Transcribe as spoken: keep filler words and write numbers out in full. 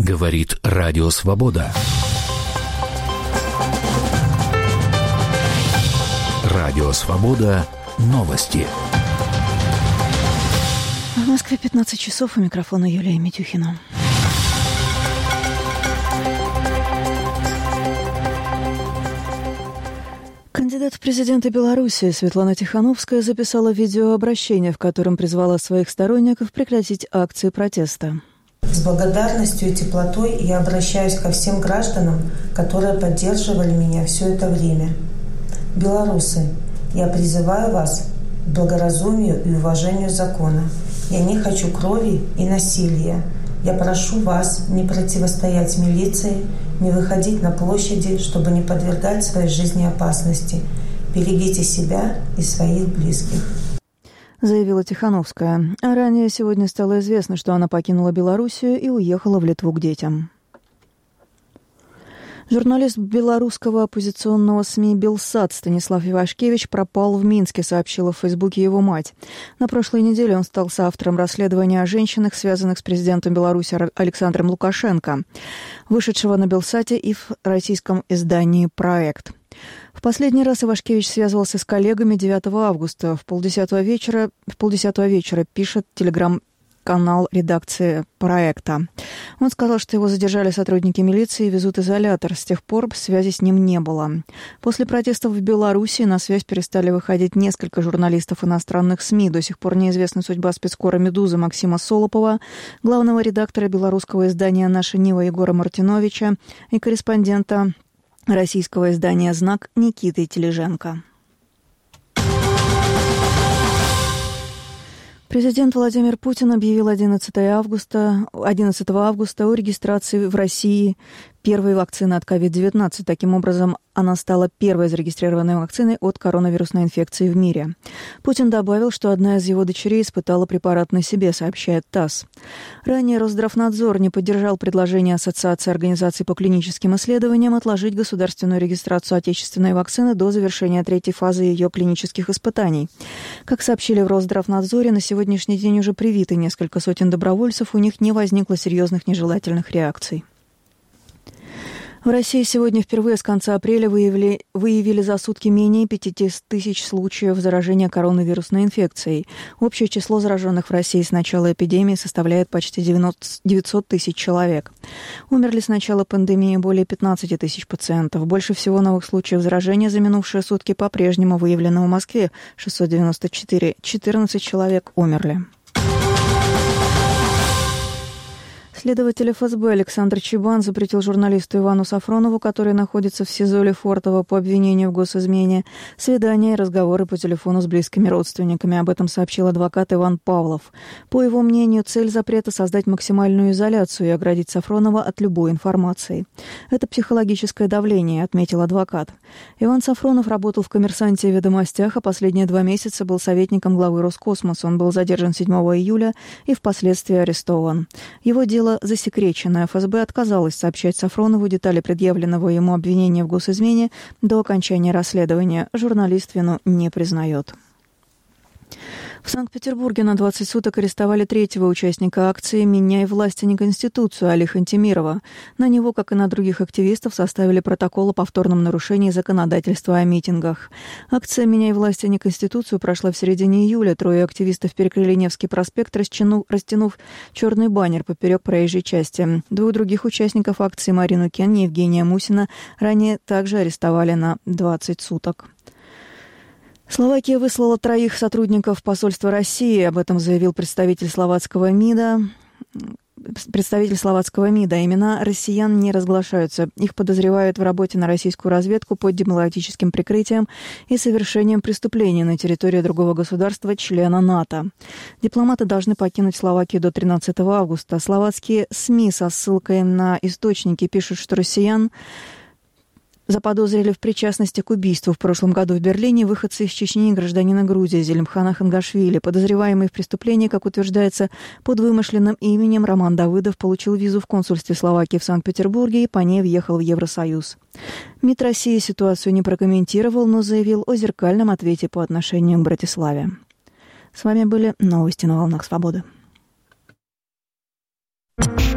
Говорит Радио Свобода. Радио Свобода. Новости. В Москве пятнадцать часов. У микрофона Юлия Митюхина. Кандидат в президенты Беларуси Светлана Тихановская записала видеообращение, в котором призвала своих сторонников прекратить акции протеста. С благодарностью и теплотой я обращаюсь ко всем гражданам, которые поддерживали меня все это время. Белорусы, я призываю вас к благоразумию и уважению закона. Я не хочу крови и насилия. Я прошу вас не противостоять милиции, не выходить на площади, чтобы не подвергать своей жизни опасности. Берегите себя и своих близких. Заявила Тихановская. А ранее сегодня стало известно, что она покинула Белоруссию и уехала в Литву к детям. Журналист белорусского оппозиционного СМИ «Белсат» Станислав Ивашкевич пропал в Минске, сообщила в Фейсбуке его мать. На прошлой неделе он стал соавтором расследования о женщинах, связанных с президентом Беларуси Александром Лукашенко, вышедшего на «Белсате» и в российском издании «Проект». В последний раз Ивашкевич связывался с коллегами девятого августа в полдесятого вечера, в полдесятого вечера, пишет телеграм-канал редакции «Проекта». Он сказал, что его задержали сотрудники милиции и везут изолятор. С тех пор связи с ним не было. После протестов в Беларуси на связь перестали выходить несколько журналистов иностранных СМИ. До сих пор неизвестна судьба спецкора «Медузы» Максима Солопова, главного редактора белорусского издания «Наша Нива» Егора Мартиновича и корреспондента российского издания «Знак» Никиты Тележенко. Президент Владимир Путин объявил одиннадцатого августа, одиннадцатого августа о регистрации в России первой вакцины от ковид девятнадцать. Таким образом, она стала первой зарегистрированной вакциной от коронавирусной инфекции в мире. Путин добавил, что одна из его дочерей испытала препарат на себе, сообщает ТАСС. Ранее Росздравнадзор не поддержал предложение Ассоциации организаций по клиническим исследованиям отложить государственную регистрацию отечественной вакцины до завершения третьей фазы ее клинических испытаний. Как сообщили в Росздравнадзоре, на сегодняшний день уже привиты несколько сотен добровольцев, у них не возникло серьезных нежелательных реакций. В России сегодня впервые с конца апреля выявили, выявили за сутки менее пятьдесят тысяч случаев заражения коронавирусной инфекцией. Общее число зараженных в России с начала эпидемии составляет почти девятьсот тысяч человек. Умерли с начала пандемии более пятнадцать тысяч пациентов. Больше всего новых случаев заражения за минувшие сутки по-прежнему выявлено в Москве – шестьсот девяносто четыре. четырнадцать человек умерли. Следователь эф эс бэ Александр Чебан запретил журналисту Ивану Сафронову, который находится в СИЗО Лефортово по обвинению в госизмене, свидания и разговоры по телефону с близкими родственниками. Об этом сообщил адвокат Иван Павлов. По его мнению, цель запрета – создать максимальную изоляцию и оградить Сафронова от любой информации. Это психологическое давление, отметил адвокат. Иван Сафронов работал в «Коммерсанте» и «Ведомостях», а последние два месяца был советником главы Роскосмоса. Он был задержан седьмого июля и впоследствии арестован. Его дело засекречено. эф эс бэ отказалась сообщать Сафронову детали предъявленного ему обвинения в госизмене до окончания расследования. Журналист вину не признает. В Санкт-Петербурге на двадцать суток арестовали третьего участника акции «Меняй власть, а не Конституцию» Али Хантимирова. На него, как и на других активистов, составили протокол о повторном нарушении законодательства о митингах. Акция «Меняй власть, а не Конституцию» прошла в середине июля. Трое активистов перекрыли Невский проспект, растянув, растянув черный баннер поперек проезжей части. Двух других участников акции, Марину Кен и Евгения Мусина, ранее также арестовали на двадцать суток. Словакия выслала троих сотрудников посольства России. Об этом заявил представитель словацкого МИДа. Представитель словацкого МИДа. Имена россиян не разглашаются. Их подозревают в работе на российскую разведку под дипломатическим прикрытием и совершением преступления на территории другого государства, члена НАТО. Дипломаты должны покинуть Словакию до тринадцатого августа. Словацкие СМИ со ссылкой на источники пишут, что россиян заподозрили в причастности к убийству в прошлом году в Берлине выходцы из Чечни и гражданина Грузии Зелимхана Хангашвили. Подозреваемый в преступлении, как утверждается, под вымышленным именем Роман Давыдов получил визу в консульстве Словакии в Санкт-Петербурге и по ней въехал в Евросоюз. МИД России ситуацию не прокомментировал, но заявил о зеркальном ответе по отношению к Братиславе. С вами были новости на волнах свободы.